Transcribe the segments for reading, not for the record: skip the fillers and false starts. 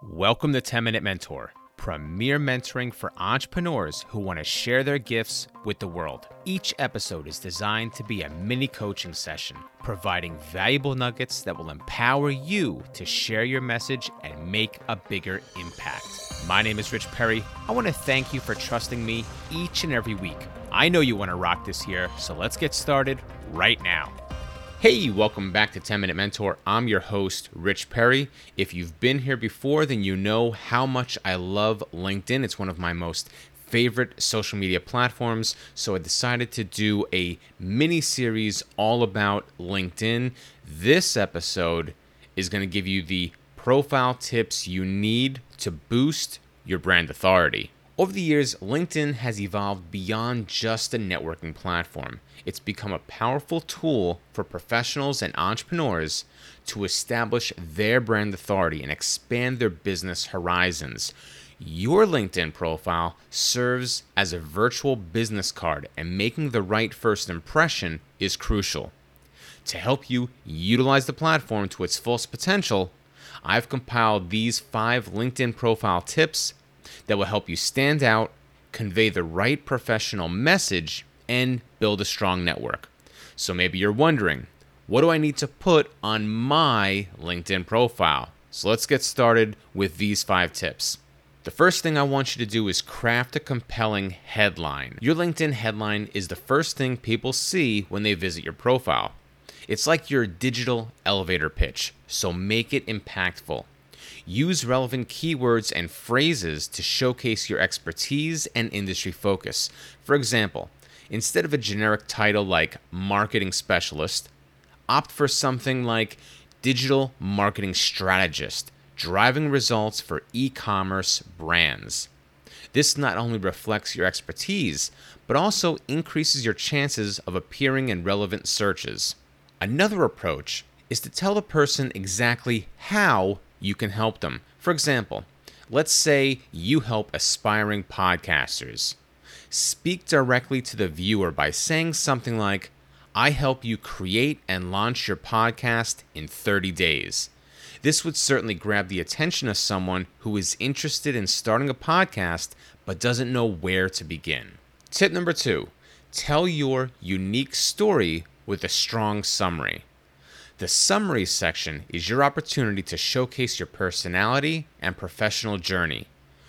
Welcome to 10 Minute Mentor, premier mentoring for entrepreneurs who want to share their gifts with the world. Each episode is designed to be a mini coaching session, providing valuable nuggets that will empower you to share your message and make a bigger impact. My name is Rich Perry. I want to thank you for trusting me each and every week. I know you want to rock this year, so let's get started right now. Hey, welcome back to 10 Minute Mentor. I'm your host, Rich Perry. If you've been here before, then you know how much I love LinkedIn. It's one of my most favorite social media platforms. So I decided to do a mini series all about LinkedIn. This episode is going to give you the profile tips you need to boost your brand authority. Over the years, LinkedIn has evolved beyond just a networking platform. It's become a powerful tool for professionals and entrepreneurs to establish their brand authority and expand their business horizons. Your LinkedIn profile serves as a virtual business card, and making the right first impression is crucial. To help you utilize the platform to its fullest potential, I've compiled these 5 LinkedIn profile tips that will help you stand out, convey the right professional message, and build a strong network. So maybe you're wondering, what do I need to put on my LinkedIn profile? So let's get started with these 5 tips. The first thing I want you to do is craft a compelling headline. Your LinkedIn headline is the first thing people see when they visit your profile. It's like your digital elevator pitch, so make it impactful. Use relevant keywords and phrases to showcase your expertise and industry focus. For example, instead of a generic title like marketing specialist, opt for something like digital marketing strategist, driving results for e-commerce brands. This not only reflects your expertise, but also increases your chances of appearing in relevant searches. Another approach is to tell the person exactly how you can help them. For example, let's say you help aspiring podcasters. Speak directly to the viewer by saying something like, I help you create and launch your podcast in 30 days. This would certainly grab the attention of someone who is interested in starting a podcast but doesn't know where to begin. Tip number 2, tell your unique story with a strong summary. The summary section is your opportunity to showcase your personality and professional journey.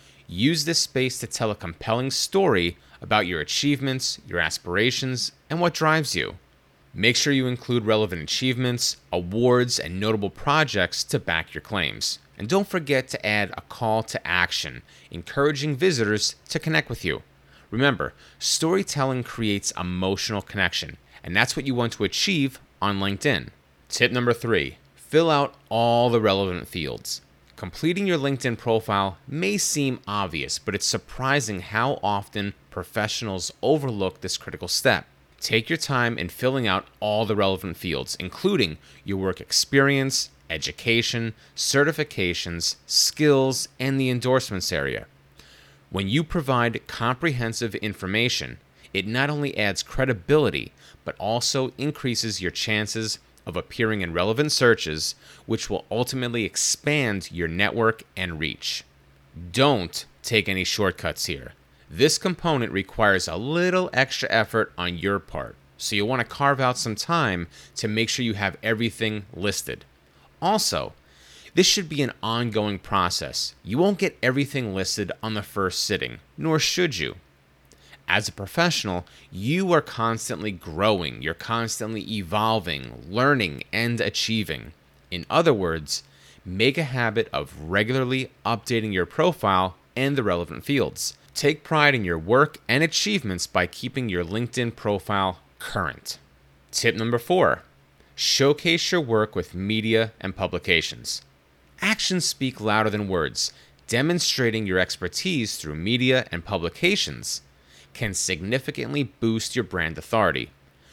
Use this space to tell a compelling story about your achievements, your aspirations, and what drives you. Make sure you include relevant achievements, awards, and notable projects to back your claims. And don't forget to add a call to action, encouraging visitors to connect with you. Remember, storytelling creates emotional connection, and that's what you want to achieve on LinkedIn. Tip number 3, fill out all the relevant fields. Completing your LinkedIn profile may seem obvious, but it's surprising how often professionals overlook this critical step. Take your time in filling out all the relevant fields, including your work experience, education, certifications, skills, and the endorsements area. When you provide comprehensive information, it not only adds credibility, but also increases your chances of appearing in relevant searches, which will ultimately expand your network and reach. Don't take any shortcuts here. This component requires a little extra effort on your part, so you'll want to carve out some time to make sure you have everything listed. Also, this should be an ongoing process. You won't get everything listed on the first sitting, nor should you. As a professional, you are constantly growing, you're constantly evolving, learning, and achieving. In other words, make a habit of regularly updating your profile and the relevant fields. Take pride in your work and achievements by keeping your LinkedIn profile current. Tip number 4, showcase your work with media and publications. Actions speak louder than words. Demonstrating your expertise through media and publications can significantly boost your brand authority.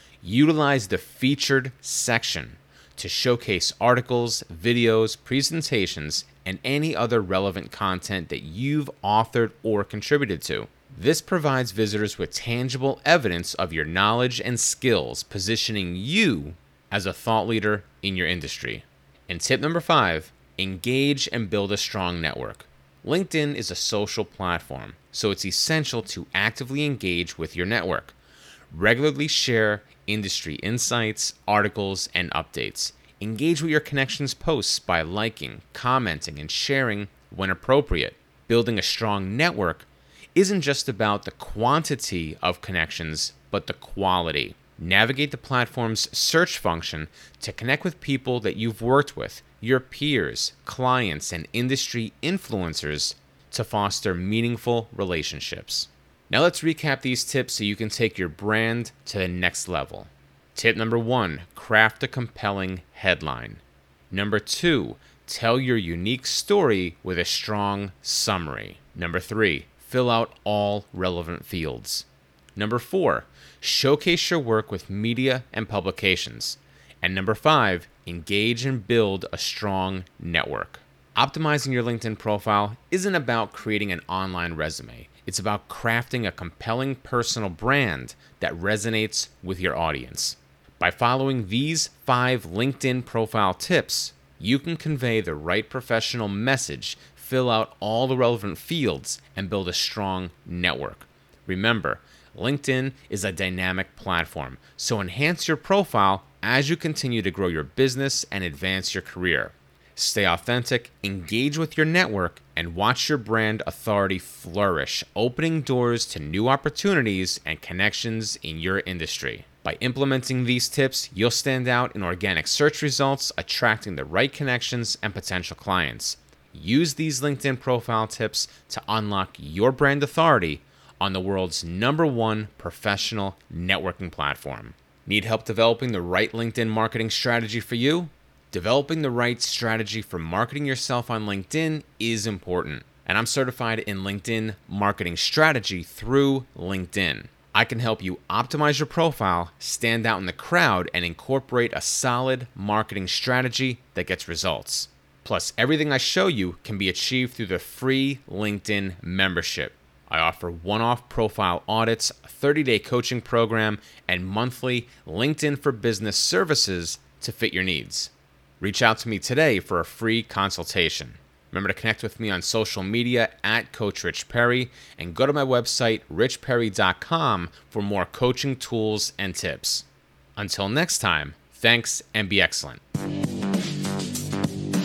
Utilize the featured section to showcase articles, videos, presentations, and any other relevant content that you've authored or contributed to. This provides visitors with tangible evidence of your knowledge and skills, positioning you as a thought leader in your industry. And tip number 5, engage and build a strong network. LinkedIn is a social platform, so it's essential to actively engage with your network. Regularly share industry insights, articles, and updates. Engage with your connections' posts by liking, commenting, and sharing when appropriate. Building a strong network isn't just about the quantity of connections, but the quality. Navigate the platform's search function to connect with people that you've worked with, your peers, clients, and industry influencers to foster meaningful relationships. Now let's recap these tips so you can take your brand to the next level. Tip number 1, craft a compelling headline. Number 2, tell your unique story with a strong summary. Number 3, fill out all relevant fields. Number 4, showcase your work with media and publications. And number 5, engage and build a strong network. Optimizing your LinkedIn profile isn't about creating an online resume. It's about crafting a compelling personal brand that resonates with your audience. By following these 5 LinkedIn profile tips, you can convey the right professional message, fill out all the relevant fields, and build a strong network. Remember, LinkedIn is a dynamic platform, so enhance your profile as you continue to grow your business and advance your career. Stay authentic, engage with your network, and watch your brand authority flourish, opening doors to new opportunities and connections in your industry. By implementing these tips, you'll stand out in organic search results, attracting the right connections and potential clients. Use these LinkedIn profile tips to unlock your brand authority on the world's #1 professional networking platform. Need help developing the right LinkedIn marketing strategy for you? Developing the right strategy for marketing yourself on LinkedIn is important, and I'm certified in LinkedIn marketing strategy through LinkedIn. I can help you optimize your profile, stand out in the crowd, and incorporate a solid marketing strategy that gets results. Plus, everything I show you can be achieved through the free LinkedIn membership. I offer one-off profile audits, a 30-day coaching program, and monthly LinkedIn for Business services to fit your needs. Reach out to me today for a free consultation. Remember to connect with me on social media at Coach Rich Perry, and go to my website, richperry.com, for more coaching tools and tips. Until next time, thanks and be excellent.